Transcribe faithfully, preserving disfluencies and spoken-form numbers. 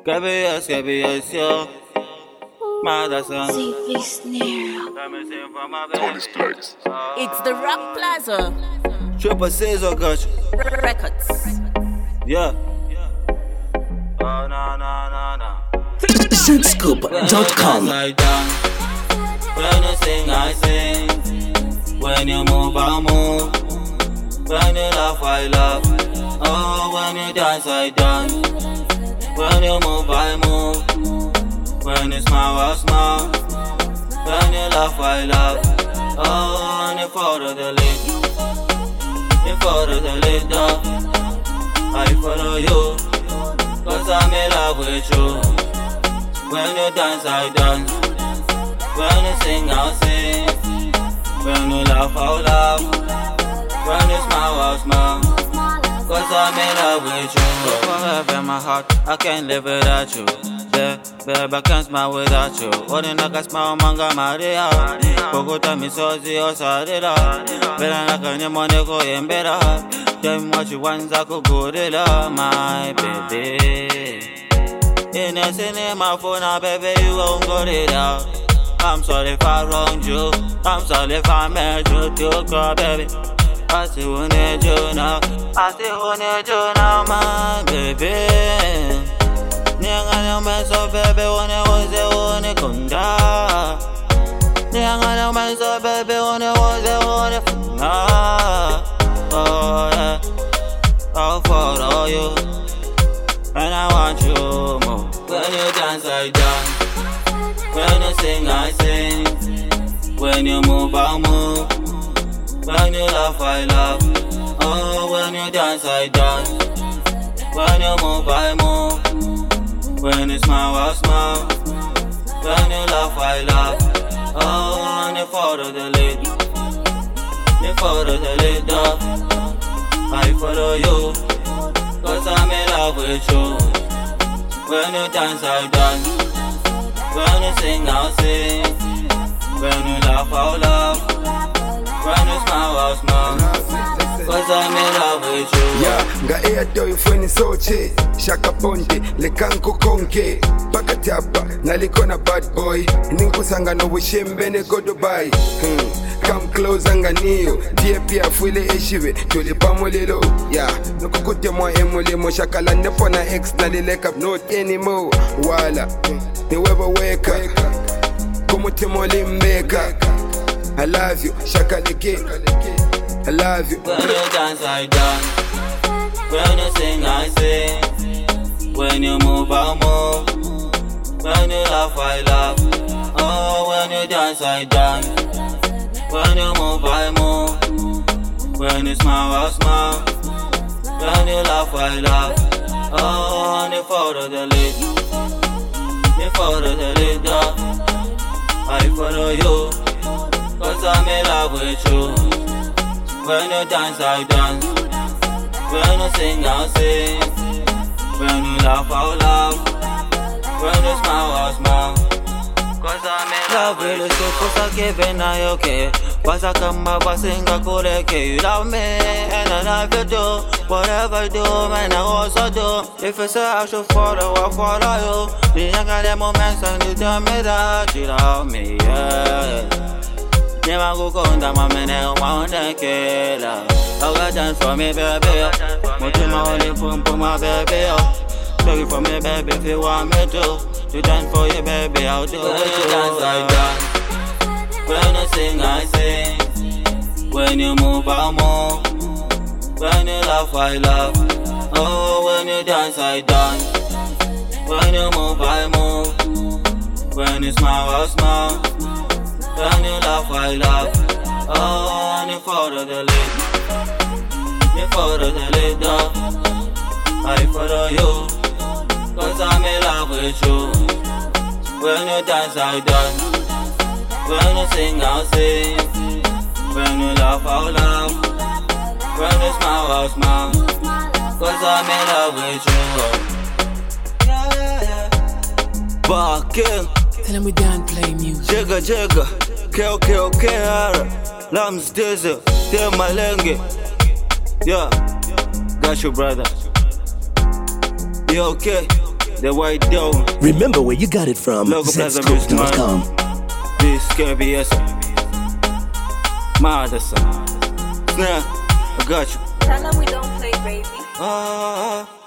K B S, K B S, yo. Mother son. C V Snare. Tony Stacks. It's the Rock Plaza Triple C's or Gush. Records. Yeah. Oh, no, no, no, no. shoot scoop dot com. I dance. When you sing, I sing. When you move, I move. When you laugh, I laugh. Oh, when you dance, I dance. When you move, I move. When you smile, I smile. When you laugh, I laugh. Oh, when you follow the lead, you follow the leader. I follow you, cause I'm in love with you. When you dance, I dance. When you sing, I'll sing. When you laugh, I'll laugh. When you smile, I'll smile. Cause I'm in love with you. Forever in my heart, I can't live without you. Yeah, babe, I can't smile without you. Only like a smile, manga Maria. Pogota mi sozi o sarira. Bela naka nye moneko yembera. Tell me what you want, I could go to love, my baby. In a cinema phone, baby, you won't go it out. I'm sorry if I wronged you. I'm sorry if I made you to cry, baby. I still need you now. I still need you now, my baby. Nyanga nyama so baby, one was the one kunda. Nyanga nyama so baby, one was the one funa. Oh yeah, I'll follow you, and I want you more. When you dance, I dance. When you sing, I sing. When you move, I move. When you laugh, I laugh. Oh, when you dance, I dance. When you move, I move. When you smile, I smile. When you laugh, I laugh. Oh, when you follow the lead, you follow the leader. I follow you, cause I'm in love with you. When you dance, I dance. When you sing, I'll sing. When you laugh, I'll laugh. When you smile, I'll smile. Cause I'm in love with you. Yeah, nga eyato ifweni soche. Shaka ponte, lekanko konke. Pakatapa, nalikona bad boy. Ninkusanga no wishembene go Dubai. Hmm. Come close anganiyo. Tie pia fuile eshive. Tuli pamolelo. Yeah, nukukute mwa emole mo. Shakala nepo na ex na lileka. Not anymore. Wala, niwewe weka. Kumute mole mbeka. I love you, shakaleke. I love you. When you dance, I dance. When you sing, I sing. When you move, I move. When you laugh, I laugh. Oh, when you dance, I dance. When you move, I move. When you smile, I smile. When you laugh, I laugh. Oh, when you follow the lead, you follow the leader. I follow you, cause I'm in love with you. When you dance, I dance. When you sing, I'll sing. When you laugh, I'll laugh. When you smile, I'll smile. Cause I'm in love with you. Cause I give it now, okay. Cause I come up, I sing, I go like you love me, and I love you do. Whatever I do, man, I also do. If you say I should follow, I follow you. The younger the moments and you tell me that you love me, yeah. Never go conda my mene wanda kela. I got dance for me, baby. Mutima only pum pum my baby. Sorry for me, baby, if you want me to. You dance for you, baby, I'll do it. When you dance, I dance. When you sing, I sing. When you move, I move. When you laugh, I laugh. Oh, when you dance, I dance. When you move, I move. When you smile, I smile. When you laugh, I laugh. Oh, when you follow the lead, you follow the leader. I follow you, cause I'm in love with you. When you dance, I dance. When you sing, I'll sing. When you laugh, I'll laugh. When you smile, I'll smile. Cause I'm in love with you. Yeah, yeah, yeah. Barking. Tell him we don't play music. Jigga jigga, kill kill kill. Lams dizzy, they're my lenge. Yeah, got you brother. You okay? The white dough. Remember where you got it from. Logo Plaza Zscoop dot com. This K B S. Madison. Nah, I got you. Tell them we don't play, baby. Ah.